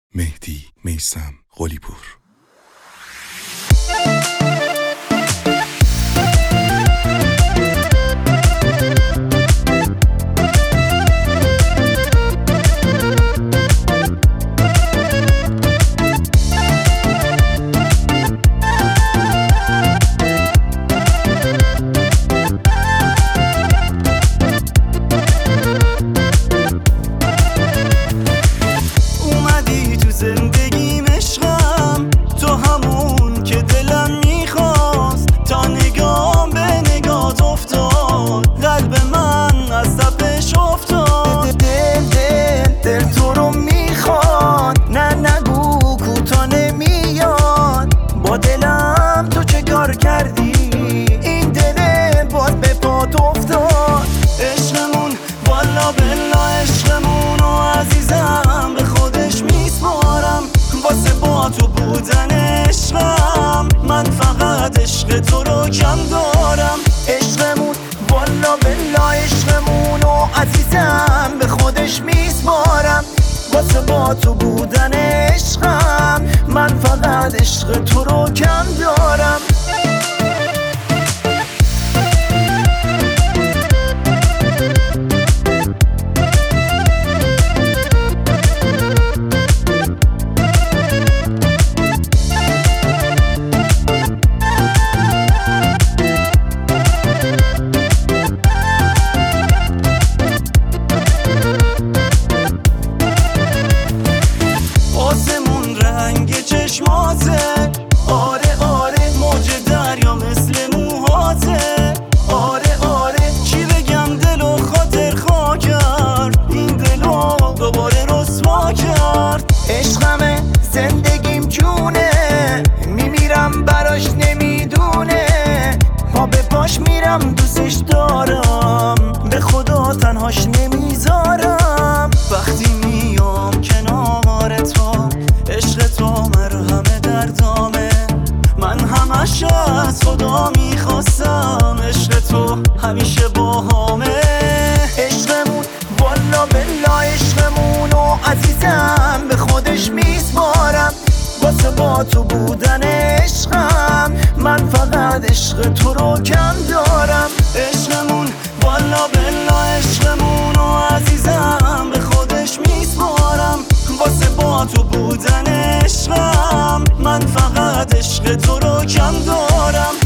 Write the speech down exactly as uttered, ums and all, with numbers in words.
مهدی میثم قلی‌پور. زندگیم عشقم، تو همون که دلم میخواست، تا نگام به نگات افتاد قلب من از تپش افتاد. دل دل دل تو رو میخواد، نه نگو کوتا نمیاد. با دلم تو چه کار کردی؟ این دل باز به پات افتاد. عشقمون والا بلا عشقمون و عزیزم به خودش میسپارم. واسه با تو بودن عشقم، من فقط عشق تو رو کم دارم. عشقمون والا بلا عشقمون و عزیزم به خودش میسپارم. واسه با تو بودن عشقم، من فقط عشق تو رو کم دارم. آره آره موج دریا مثل موهاته. آره آره چی بگم دلو خاطر خوا کرد، این دلو دوباره رسوا کرد. عشقمه زندگیم جونه، میمیرم براش نمیدونه. پا به پاش میرم دوستش دارم، به خدا تنهاش نمیذارم. وقتی میام کنار تو، عشق تو مرهم دردامه. من همش از خدا میخواستم، عشق تو همیشه باهامه. عشقمون والا بلا عشقمون و عزیزم به خودش میسپارم. واسه با تو بودن عشقم، من فقط عشق تو رو کم دارم. عشقمون والا بلا عشقمون و عزیزم به خودش میسپارم. واسه با تو بودن عشقم، من فقط عشق تو رو کم دارم.